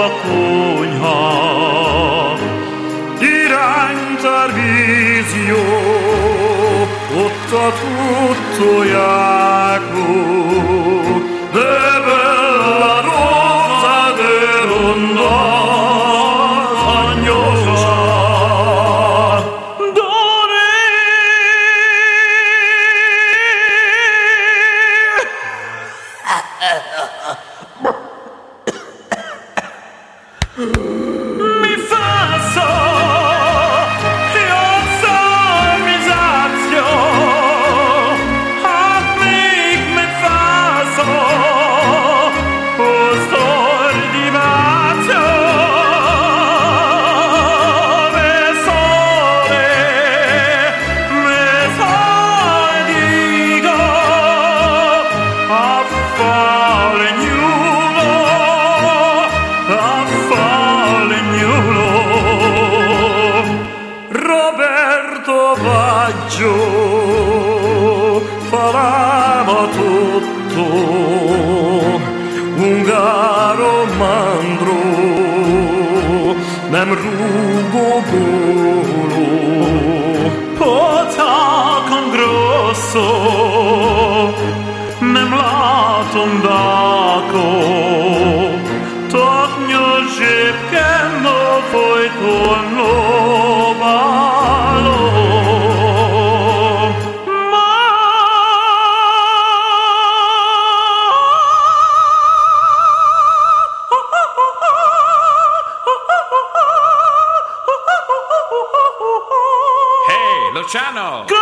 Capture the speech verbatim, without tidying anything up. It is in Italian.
a konyha, irány Tarvisio, ott a tutto Jaco, de bella rosa de ronda. Mi fa so, io so misazio, a me me fa so, o stor di vazio, me sole, me sole dico, a fare ognuno, a Roberto Baggio farava tutto, ungaro mandro, nem rugo golo, pota con grosso, nem latom dako, toknjo žepke no poj torno balo. Hey, Luciano!